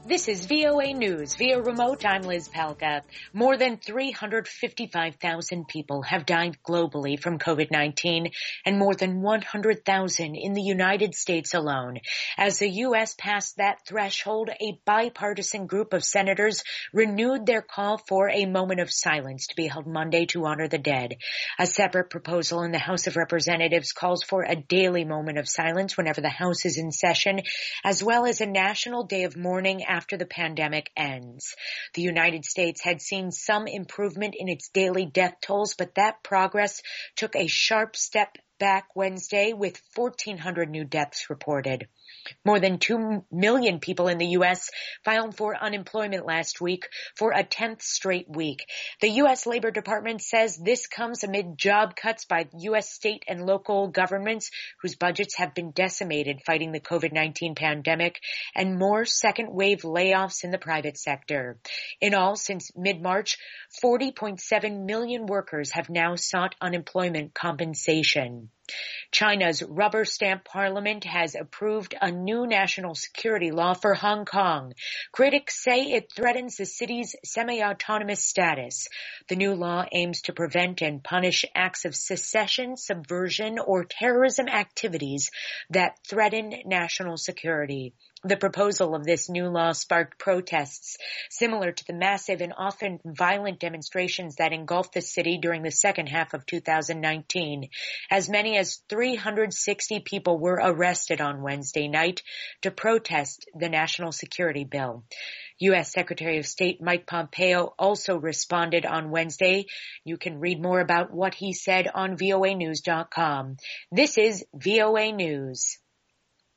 This is VOA News. Via remote, I'm Liz Palka. More than 355,000 people have died globally from COVID-19 and more than 100,000 in the United States alone. As the U.S. passed that threshold, a bipartisan group of senators renewed their call for a moment of silence to be held Monday to honor the dead. A separate proposal in the House of Representatives calls for a daily moment of silence whenever the House is in session, as well as a national day of mourning after the pandemic ends. The United States had seen some improvement in its daily death tolls, but that progress took a sharp step back Wednesday with 1,400 new deaths reported. More than 2 million people in the U.S. filed for unemployment last week for a 10th straight week. The U.S. Labor Department says this comes amid job cuts by U.S. state and local governments whose budgets have been decimated fighting the COVID-19 pandemic and more second wave layoffs in the private sector. In all, since mid-March, 40.7 million workers have now sought unemployment compensation. China's rubber stamp parliament has approved a new national security law for Hong Kong. Critics say it threatens the city's semi-autonomous status. The new law aims to prevent and punish acts of secession, subversion, or terrorism activities that threaten national security. The proposal of this new law sparked protests similar to the massive and often violent demonstrations that engulfed the city during the second half of 2019. As many as 360 people were arrested on Wednesday night to protest the national security bill. U.S. Secretary of State Mike Pompeo also responded on Wednesday. You can read more about what he said on voanews.com. This is VOA News.